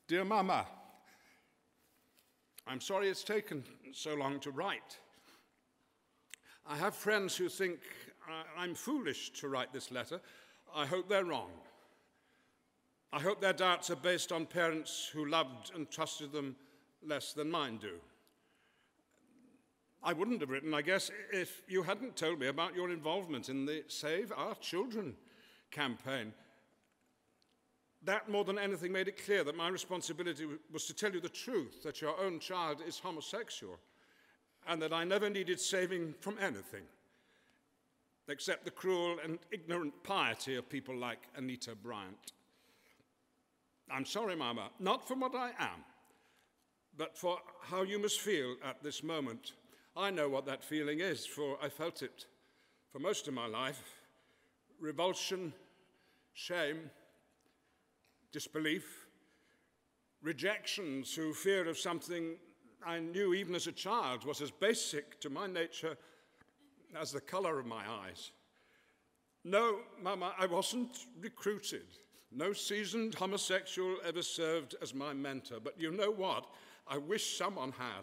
Dear Mama, I'm sorry it's taken so long to write. I have friends who think I'm foolish to write this letter. I hope they're wrong. I hope their doubts are based on parents who loved and trusted them less than mine do. I wouldn't have written, I guess, if you hadn't told me about your involvement in the Save Our Children campaign. That, more than anything, made it clear that my responsibility was to tell you the truth, that your own child is homosexual, and that I never needed saving from anything, except the cruel and ignorant piety of people like Anita Bryant. I'm sorry, Mama, not for what I am, but for how you must feel at this moment. I know what that feeling is, for I felt it for most of my life. Revulsion, shame, disbelief, rejection through fear of something I knew even as a child was as basic to my nature as the color of my eyes. No, Mama, I wasn't recruited. No seasoned homosexual ever served as my mentor. But you know what? I wish someone had.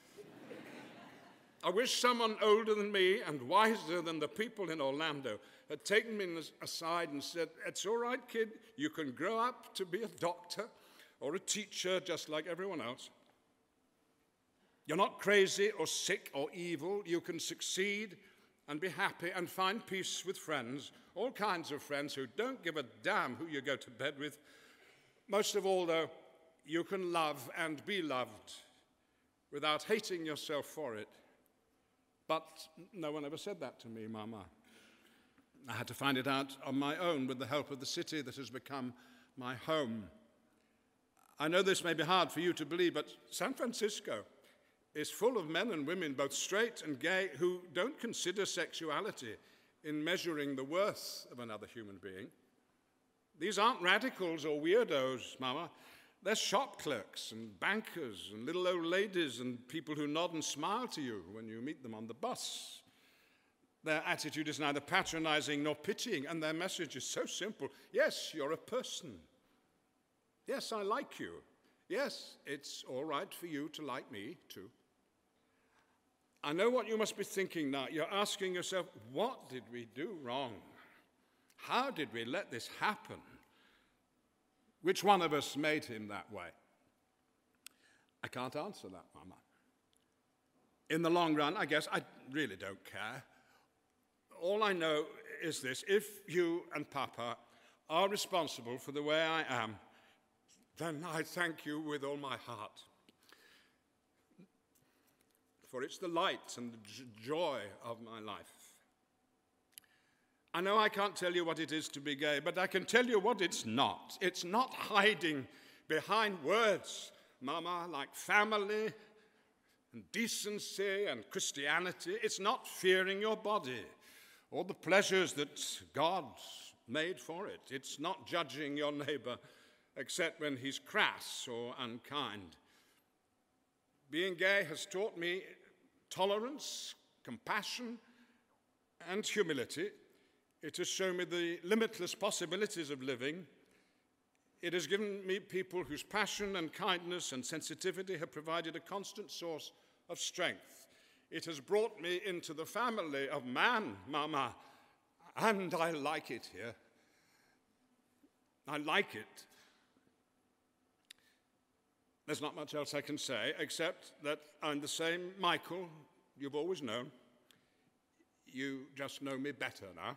I wish someone older than me and wiser than the people in Orlando had taken me aside and said, "It's all right, kid. You can grow up to be a doctor or a teacher just like everyone else. You're not crazy or sick or evil. You can succeed and be happy and find peace with friends, all kinds of friends who don't give a damn who you go to bed with. Most of all, though, you can love and be loved without hating yourself for it." But no one ever said that to me, Mama. I had to find it out on my own with the help of the city that has become my home. I know this may be hard for you to believe, but San Francisco is full of men and women, both straight and gay, who don't consider sexuality in measuring the worth of another human being. These aren't radicals or weirdos, Mama. They're shop clerks and bankers and little old ladies and people who nod and smile to you when you meet them on the bus. Their attitude is neither patronizing nor pitying, and their message is so simple. Yes, you're a person. Yes, I like you. Yes, it's all right for you to like me too. I know what you must be thinking now. You're asking yourself, what did we do wrong? How did we let this happen? Which one of us made him that way? I can't answer that, Mama. In the long run, I guess I really don't care. All I know is this: if you and Papa are responsible for the way I am, then I thank you with all my heart. For it's the light and the joy of my life. I know I can't tell you what it is to be gay, but I can tell you what it's not. It's not hiding behind words, Mama, like family and decency and Christianity. It's not fearing your body or the pleasures that God made for it. It's not judging your neighbor except when he's crass or unkind. Being gay has taught me tolerance, compassion, and humility. It has shown me the limitless possibilities of living. It has given me people whose passion and kindness and sensitivity have provided a constant source of strength. It has brought me into the family of man, Mama, and I like it here. I like it. There's not much else I can say, except that I'm the same Michael you've always known. You just know me better now.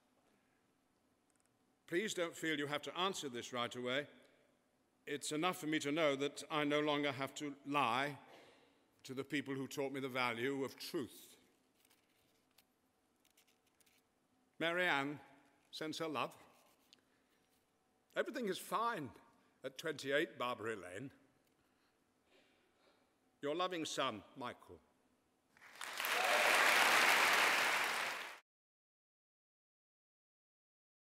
Please don't feel you have to answer this right away. It's enough for me to know that I no longer have to lie to the people who taught me the value of truth. Mary Ann sends her love. Everything is fine at 28 Barbary Lane. Your loving son, Michael.